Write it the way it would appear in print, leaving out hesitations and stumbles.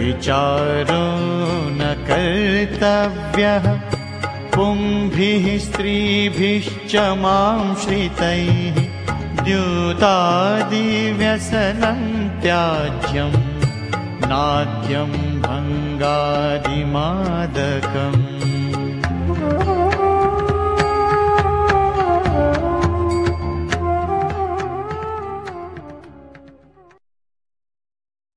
विचारो न कर्तव्यः पुंभिः स्त्रीभिश्च मां श्रितैः द्यूतादिव्यसनं त्याज्यं नाद्यं भङ्गादिमादकम्